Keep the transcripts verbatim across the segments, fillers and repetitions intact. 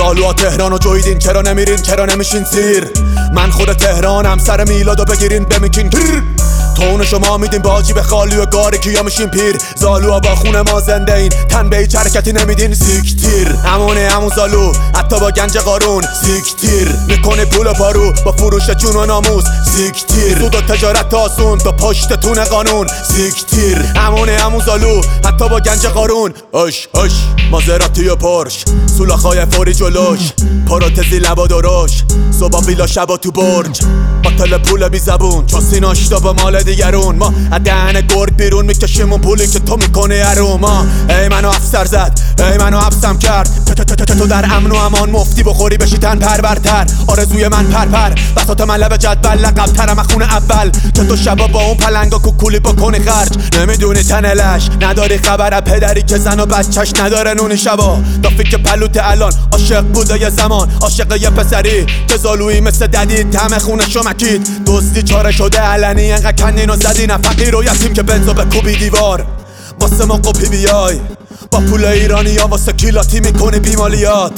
زالوها تهرانو جویدین، چرا نمیرین، چرا نمیشین سیر؟ من خود تهرانم، سر میلادو بگیرین بمیکین گیر. تون شما میدین باجی به خالی و گاری کیا میشین پیر. زالوها با خون ما زنده این، تن به هیچ حرکتی نمیدین سیکتیر. همونه همون زالو حتی با گنج قارون سیکتیر. میکنه پول و پارو با فروش جون و ناموس سیکتیر. سود و تجارت آسون تا پشتتون قانون سیکتیر. همونه همون زالو حتی با گنج قارون. اش اش مازراتی و پرش، سولاخای فوری جلوش، پروتزی لبا درش، صبح بیلا شبا تو برج، باطل پول بی زبون چون سیناشتا با مال دیگرون. ما دهن گرگ بیرون میکشیمون پولی که تو میکنه اروم. ما ای منو افسر زد، ای منو حبسم کرد، تو در امن و امان مفتی بخوری بشی تن پرورتر. آرزوی من پرپر بساط من لب جدول، لقب ترم خون اول که تو شبا با اون پلنگا کوکولی بکنی خرج. نمیدونی تنلش، نداری خبر پدری که زن و بچهش نداره نونی شبا. دافی که پلوت الان عاشق بوده یه زمان، عاشق یه پسری که زالویی مثل ددید، تم خونشو مکید. دزدی چاره شده علنی، انقدر کنین و زدین فقیر و یتیم که بنزو به کوبی دیوار. واسه ما قپی بیای با پول ایرانی ها، واسه کیلاتی میکنی بیمالیات.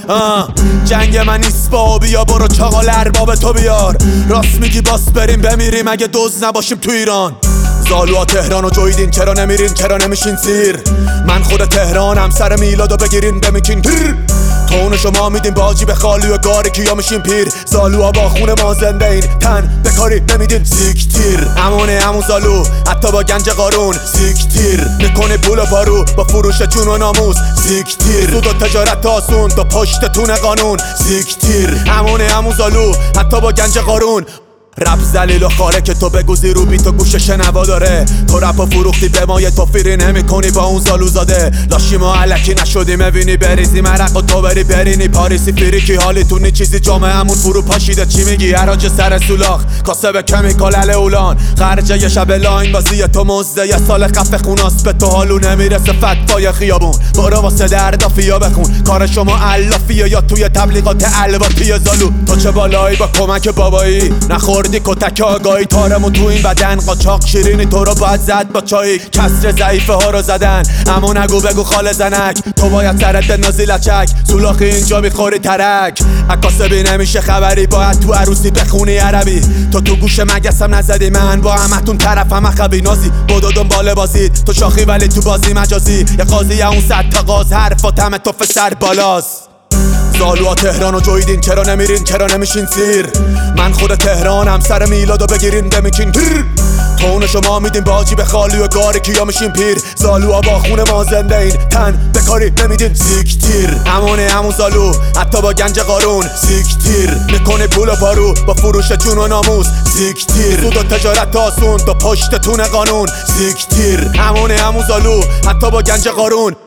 جنگ من نیست با بیا، برو چاقال ارباب تو بیار. راست میگی باس بریم بمیریم اگه دوز نباشیم تو ایران. زالوها تهرانو جویدین، چرا نمیرین، چرا نمیشین سیر؟ من خود تهرانم، سر میلادو بگیرین بمیکین گیر. تون شما میدین باجی به خالی و گاری کیا میشین پیر. زالوها با خون ما زنده این، تن به کاری نمیدین سیکتیر. همونه همون زالو حتی با گنج قارون سیکتیر. میکنه پول و پارو با فروش جون و ناموس سیکتیر. سود و تجارت آسون تا پشتتون قانون سیکتیر. همونه همون زالو حتی با گنج قارون. رپ زلیل و خاره که تو بگوزی رو بی تو گوش شنوا داره. تو رپ و فروختی به ما یه توفیری نمی کنی با اون زالو زاده. لاشی ما علکی نشدی مبینی بریزی مرق و تو بری برینی پاریسی فریکی حالی تو نی چیزی جامعه همون فرو پاشیده. چی میگی حراج سر سولاخ کاسب کمیکال اله اولان، خرجه یه شب لاین بازی تو مزده. یه سال خفه خوناست به تو حالو نمیرسه فتوای خیابون. برو واسه دردافیا بخون، کار شما علافیه یا توی تبلیغات الواتی زالو. تو چه بالایی با کمک بابایی نخور دی کتک آگاهی. تارمون تو این بدن قاچاق شیرینی تو رو باید زد با چای. کسر ضعیفه ها رو زدن اما نگو بگو خال زنک. تو باید سرت بندازی لچک، سولاخی اینجا میخوری ترک. عکاسبی نمیشه خبری، باید تو عروسی بخونی عربی. تو تو گوش مگسم نزدی، من با همتون طرفم اخبی نازی. بدو دنبال بازید تو شاخی ولی تو بازی مجازی. یه قاضی یا اون صد تا قاز حرفاتم تو فسر بالاست. زالوها تهرانو جویدین، چرا نمیرین، چرا نمیشین سیر؟ من خود تهرانم، سر میلادو بگیرین بمیکین گیر. تون شما میدین باجی به خالی و گاری کیا میشین پیر. زالوها با خون ما زنده این، تن به کاری نمیدین سیکتیر. همونه همون زالو حتی با گنج قارون سیکتیر. میکنه پول و پارو با فروش جون و ناموس سیکتیر. سود و تجارت آسون تا پشتتون قانون سیکتیر. همونه همون زالو حتی با گنج قارون.